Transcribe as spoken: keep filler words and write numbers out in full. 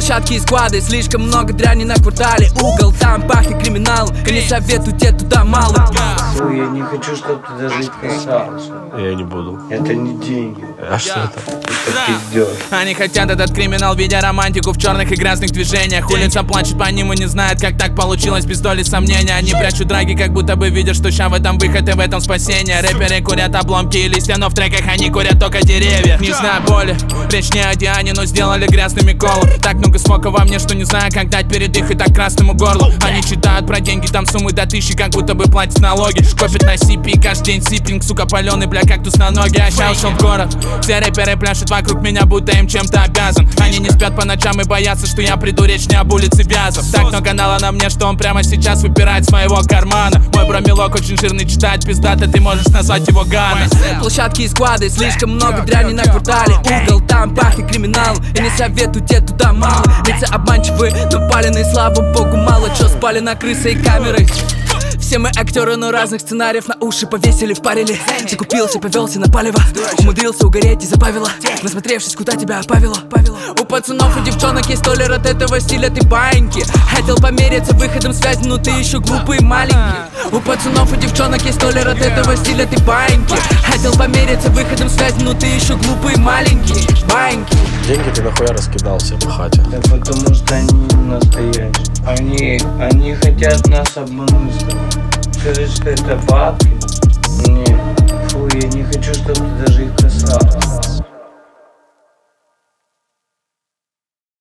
Площадки и склады, слишком много дряни на квартале. Угол, там пахнет криминалом, и не советую тебе туда мало. Фу, я не хочу, чтобы ты даже их касался. Я не буду. Это не деньги. А что это? Это пиздёж. Они хотят этот криминал, видя романтику в черных и грязных движениях. Улица плачет по ним и не знает, как так получилось, без доли сомнения. Они прячут драги, как будто бы видят, что ща в этом выход и в этом спасение. Рэперы курят обломки и листья, но в треках они курят только деревья. Не знаю боли, речь не о Диане, но сделали грязными колу. Так много смока во мне, что не знаю, как дать передых и так красному горлу. Они читают про деньги, там суммы до тысячи, как будто бы платят налоги. Копят на сипи, каждый день сиппинг, сука, паленый, бля, кактус на ноги. А ща ушел в город, все рэперы пляшут вокруг меня, будто им чем-то обязан. Они не спят по ночам и боятся, что я приду, речь не об улице Вязов. Так много нала на мне, что он прямо сейчас выпирает своего кармана. Мой бромелок очень жирный, читает пиздато, ты можешь назвать его Гана. Площадки и склады, слишком много дряни на квартале. Угол, там пахнет криминалом, и не советую тебе туда мало. Лица обманчивые, но паленые, слава богу, мало. Чё спали на крысы и камеры? Все мы актеры, но разных сценариев на уши повесили, впарили. Закупился, повелся на палево, умудрился угореть и забавило. Насмотревшись, куда тебя опавило. У пацанов и девчонок есть толер от этого стиля, ты баиньки. Хотел помериться выходом связи, но ты еще глупый и маленький. У пацанов и девчонок есть толер от этого стиля, ты баиньки. Хотел помериться выходом связи, но ты еще глупый и маленький. Баиньки. Деньги ты нахуя раскидался по хате? Да потому что они не настоящие. Они, они хотят нас обмануть. Скажи, что это бабки? Нет. Фу, я не хочу, чтобы ты даже их касался.